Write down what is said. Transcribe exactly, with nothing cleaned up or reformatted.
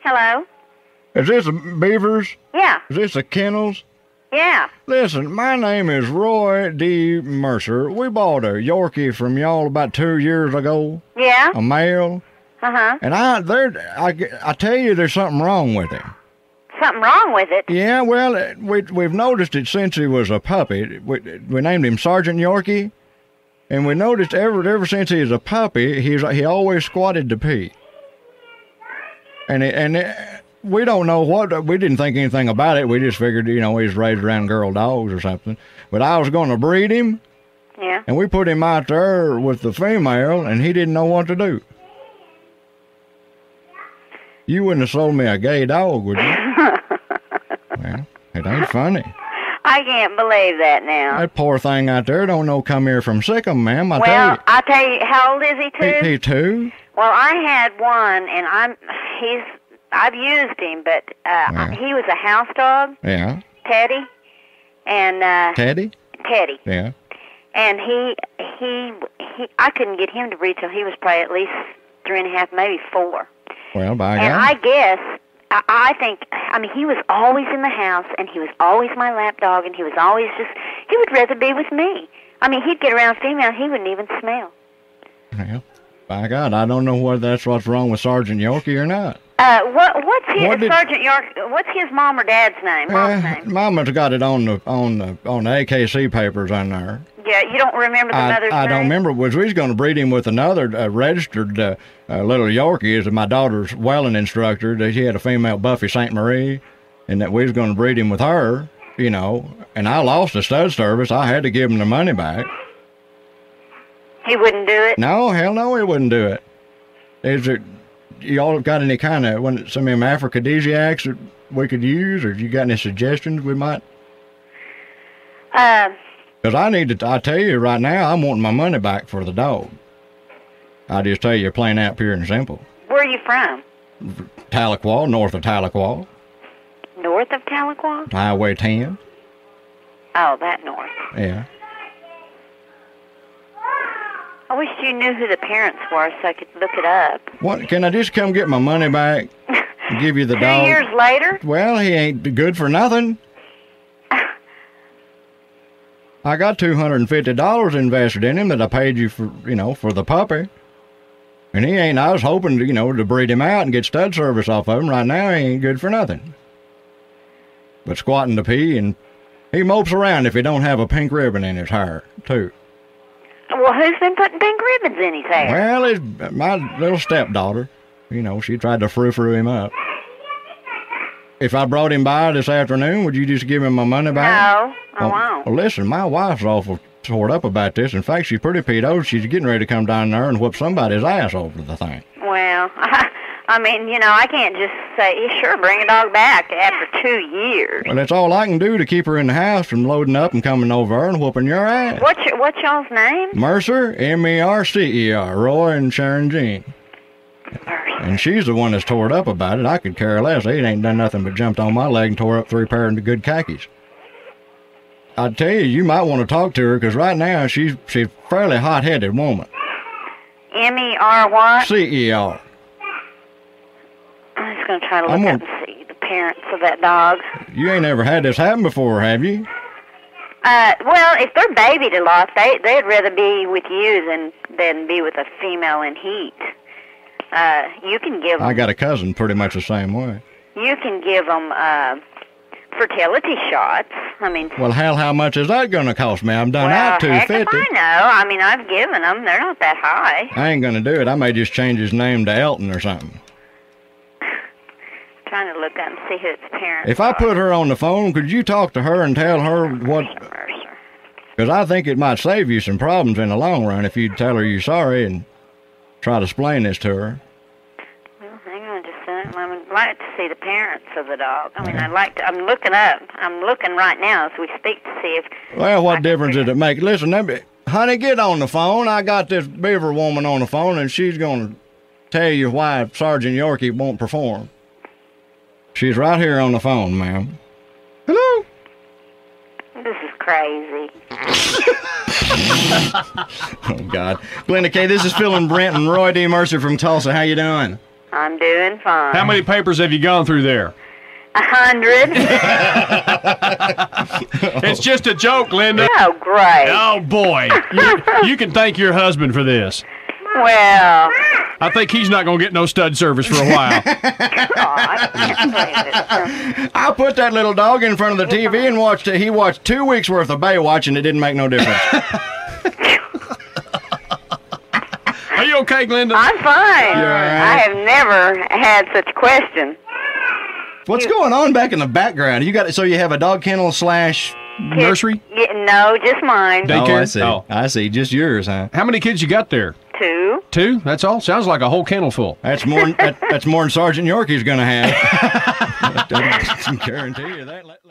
Hello? Is this a Beavers? Yeah. Is this a Kennels? Yeah. Listen, my name is Roy D. Mercer. We bought a Yorkie from y'all about two years ago. Yeah? A male. Uh-huh. And I, there, I, I tell you, there's something wrong with him. Something wrong with it? Yeah, well, we, we've noticed it since he was a puppy. We, we named him Sergeant Yorkie. And we noticed ever ever since he was a puppy, he's he always squatted to pee. And it, and it, we don't know what, we didn't think anything about it. We just figured, you know, he's raised around girl dogs or something. But I was going to breed him. Yeah. And we put him out there with the female, and he didn't know what to do. You wouldn't have sold me a gay dog, would you? Well, it ain't funny. I can't believe that now. That poor thing out there don't know come here from Sikkim, ma'am. I well, tell you. I tell you, how old is he, too? He, he too? Well, I had one, and I'm, he's, I've used him, but uh, Yeah. he was a house dog, Yeah. Teddy, and, uh, Teddy? Teddy. Yeah. And he, he, he, I couldn't get him to breed till he was probably at least three and a half, maybe four. Well, by And God. I guess, I, I think, I mean, he was always in the house, and he was always my lap dog, and he was always just, he would rather be with me. I mean, he'd get around female, he wouldn't even smell. Well, by God, I don't know whether that's what's wrong with Sergeant Yorkie or not. Uh, what, what's his, What did- Sergeant York, what's his mom or dad's name, mom's Uh, name? Mama's got it on the on the on the A K C papers on there. Yeah, you don't remember the I, mother's I name? don't remember. Was we was going to breed him with another uh, registered uh, uh, little Yorkie? Is my daughter's welding instructor. That she had a female Buffy Saint Marie, and that we was going to breed him with her. You know, and I lost the stud service. I had to give him the money back. He wouldn't do it? No, hell no, he wouldn't do it. Is it? Y'all got any kind of one, some of them aphrodisiacs that we could use, or you got any suggestions we might? Uh, Because I need to, I tell you right now, I'm wanting my money back for the dog. I just tell you plain out, pure and simple. where are you from? Tahlequah, north of Tahlequah, North of Tahlequah? Highway ten. Oh, that north. Yeah. I wish you knew who the parents were so I could look it up. What? Can I just come get my money back and give you the Two dog? years later? Well, he ain't good for nothing. I got two hundred fifty dollars invested in him that I paid you for, you know, for the puppy. And he ain't, I was hoping, to, you know, to breed him out and get stud service off of him. Right now, he ain't good for nothing. But squatting to pee, and he mopes around if he don't have a pink ribbon in his hair, too. Well, who's been putting pink ribbons in his hair? Well, it's my little stepdaughter. You know, she tried to frou-frou him up. If I brought him by this afternoon, would you just give him my money back? No, I Well, won't. well, listen, my wife's awful tore up about this. In fact, she's pretty peed. She's getting ready to come down there and whoop somebody's ass over the thing. Well, I, I mean, you know, I can't just say, yeah, sure, bring a dog back after two years. Well, that's all I can do to keep her in the house from loading up and coming over and whooping your ass. What's, your, what's y'all's name? Mercer, M E R C E R, Roy and Sharon Jean. And she's the one that's tore it up about it. I could care less. They ain't done nothing but jumped on my leg and tore up three pair of good khakis. I tell you, you might want to talk to her, because right now she's she's a fairly hot-headed woman. M E R what? C E R. I'm just going to try to look I'm up gonna- and see the parents of that dog. You ain't ever had this happen before, have you? Uh, well, if they're babied a lot, they, they'd rather be with you than, than be with a female in heat. Uh, you can give them, I got a cousin pretty much the same way. you can give them, uh, fertility shots. I mean, Well, hell, how much is that going to cost me? I'm done well, out two heck if fifty. I know. I mean, I've given them. They're not that high. I ain't going to do it. I may just change his name to Elton or something. Trying to look up and see who its parents If I are. put her on the phone, could you talk to her and tell her what... Mercer. Because I think it might save you some problems in the long run if you tell her you're sorry and try to explain this to her. Well, hang on just a second. I'd like to see the parents of the dog. I mean, I'd like to. I'm looking up. I'm looking right now as we speak to see if. Well, I what can difference figure- does it make? Listen, let me, honey, get on the phone. I got this beaver woman on the phone, and she's going to tell you why Sergeant Yorkie won't perform. She's right here on the phone, ma'am. Hello? This is crazy. Oh, God. Glenda K., this is Phil and Brent and Roy D. Mercer from Tulsa. How you doing? I'm doing fine. How many papers have you gone through there? A hundred. It's just a joke, Linda. Oh, great. Oh, boy. You, you can thank your husband for this. Well, I think he's not going to get no stud service for a while. oh, I can't believe it. I put that little dog in front of the T V and watched it. He watched two weeks worth of Baywatch, and it didn't make no difference. Are you okay, Glenda? I'm fine. You're all right. I have never had such a question. What's going on back in the background? You got so you have a dog kennel slash Nursery? Yeah, no, just mine. They- Oh, Daycare? I see. Oh. I see. Just yours, huh? How many kids you got there? Two. Two? That's all? Sounds like a whole kennel full. That's more. that, that's more than Sergeant Yorkie's going to have. I can guarantee you that.